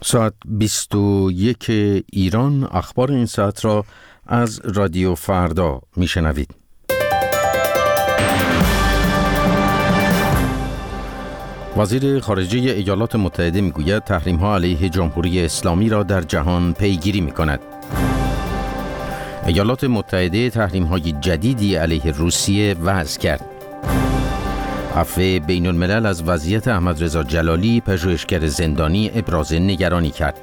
ساعت 21 ایران. اخبار این ساعت را از رادیو فردا میشنوید. وزیر خارجه ایالات متحده میگوید تحریم‌ها علیه جمهوری اسلامی را در جهان پیگیری می‌کند. ایالات متحده تحریم‌های جدیدی علیه روسیه وضع کرد. عفو بین الملل از وضعیت احمدرضا جلالی، پژوهشگر زندانی، ابراز نگرانی کرد.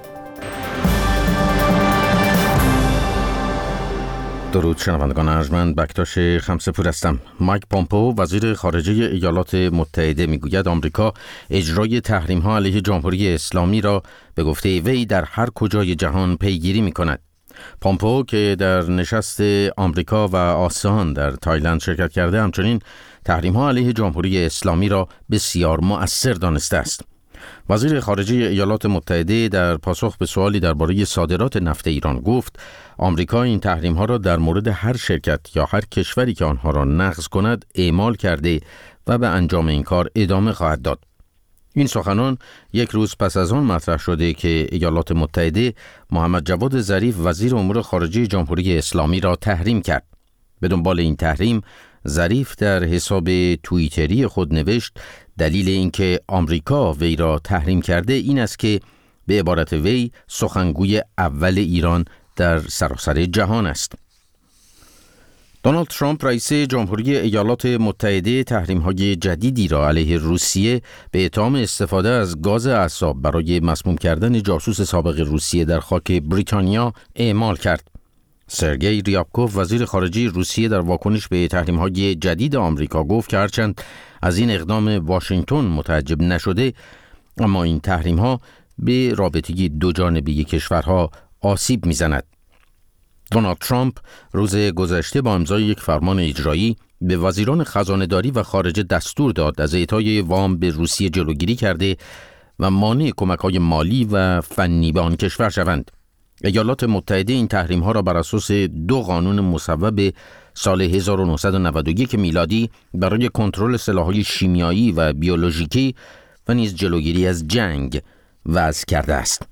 درود شنوندگان ارجمند، بکتاش خمسه‌پور هستم. مایک پومپئو وزیر خارجه ایالات متحده میگوید آمریکا اجرای تحریم‌ها علیه جمهوری اسلامی را به گفته وی در هر کجای جهان پیگیری می‌کند. پومپئو که در نشست آمریکا و آسیان در تایلند شرکت کرده، همچنین تحریم‌ها علیه جمهوری اسلامی را بسیار مؤثر دانسته است. وزیر خارجه ایالات متحده در پاسخ به سوالی درباره صادرات نفت ایران گفت آمریکا این تحریم‌ها را در مورد هر شرکت یا هر کشوری که آنها را نقض کند اعمال کرده و به انجام این کار ادامه خواهد داد. این سخنان یک روز پس از آن مطرح شده که ایالات متحده محمد جواد ظریف وزیر امور خارجه جمهوری اسلامی را تحریم کرد. به دنبال این تحریم ظریف در حساب توییتری خود نوشت دلیل اینکه آمریکا وی را تحریم کرده این است که به عبارت وی سخنگوی اول ایران در سراسر جهان است. دونالد ترامپ رئیس جمهوری ایالات متحده تحریم‌های جدیدی را علیه روسیه به اتهام استفاده از گاز اعصاب برای مسموم کردن جاسوس سابق روسیه در خاک بریتانیا اعمال کرد. سرگئی ریابکوف وزیر خارجه روسیه در واکنش به تحریم‌های جدید آمریکا گفت که هرچند از این اقدام واشنگتن متعجب نشده، اما این تحریم‌ها به رابطه دوجانبه کشورها آسیب می‌زند. دونالد ترامپ روز گذشته با امضای یک فرمان اجرایی به وزیران خزانه‌داری و خارجه دستور داد از اعطای وام به روسیه جلوگیری کرده و مانع کمک‌های مالی و فنی به آن کشور شوند. ایالات متحده این تحریم‌ها را بر اساس 2 قانون مصوب سال 1991 میلادی برای کنترل سلاح‌های شیمیایی و بیولوژیکی و نیز جلوگیری از جنگ وضع کرده است.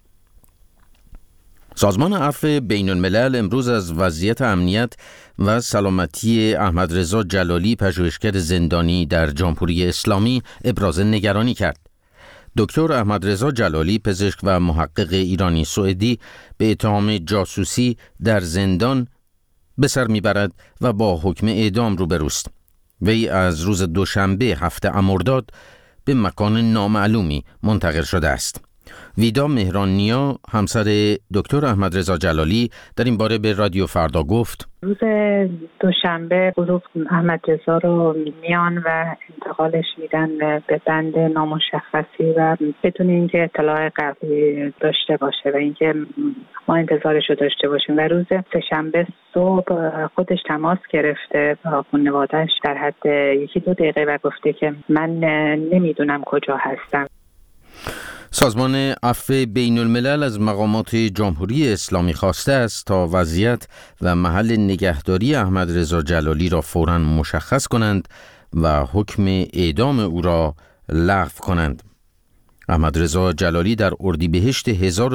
سازمان عفو بین الملل امروز از وضعیت امنیت و سلامتی احمدرضا جلالی، پژوهشگر زندانی در جمهوری اسلامی، ابراز نگرانی کرد. دکتر احمدرضا جلالی، پزشک و محقق ایرانی سوئدی، به اتهام جاسوسی در زندان به سر میبرد و با حکم اعدام روبروست. وی از روز دوشنبه هفته مرداد به مکان نامعلومی منتقل شده است. ویدا مهرانیا، همسر دکتر احمدرضا جلالی، در این باره به رادیو فردا گفت روز دوشنبه گروه احمدرضا رو میان و انتقالش میدن به بند نامشخصی و بدون اینکه اطلاع قبلی داشته باشه و اینکه ما انتظارش رو داشته باشیم. و روز سه‌شنبه صبح خودش تماس گرفته با خانواده‌اش در حد 1-2 دقیقه و گفته که من نمیدونم کجا هستم. سازمان عفو بین الملل از مقامات جمهوری اسلامی خواسته است تا وضعیت و محل نگهداری احمدرضا جلالی را فوراً مشخص کنند و حکم اعدام او را لغو کنند. احمدرضا جلالی در اردیبهشت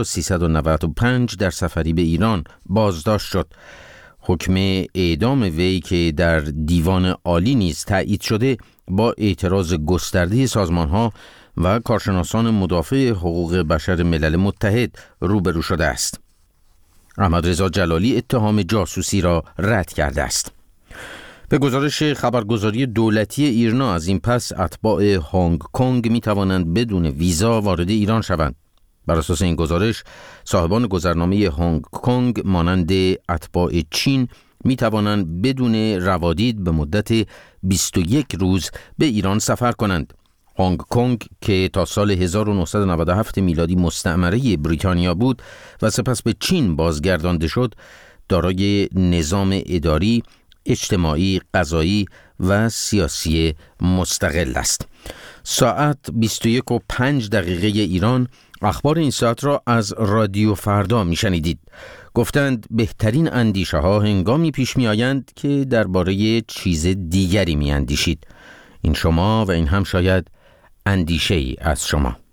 1395 در سفری به ایران بازداشت شد. حکم اعدام وی که در دیوان عالی نیز تایید شده با اعتراض گسترده سازمان‌ها و کارشناسان مدافع حقوق بشر ملل متحد روبرو شده است. احمدرضا جلالی اتهام جاسوسی را رد کرده است. به گزارش خبرگزاری دولتی ایرنا از این پس اتباع هنگ کنگ می توانند بدون ویزا وارد ایران شوند. بر اساس این گزارش صاحبان گذرنامه هنگ کنگ مانند اتباع چین می توانند بدون روادید به مدت 21 روز به ایران سفر کنند. هنگ کنگ که تا سال 1997 میلادی مستعمره بریتانیا بود و سپس به چین بازگردانده شد، دارای نظام اداری، اجتماعی، قضایی و سیاسی مستقل است. ساعت 21:05 ایران. اخبار این ساعت را از رادیو فردا میشنیدید. گفتند بهترین اندیشه ها هنگامی پیش می آیند که درباره چیز دیگری می اندیشید. این شما و این هم شاید اندیشه ای از شما.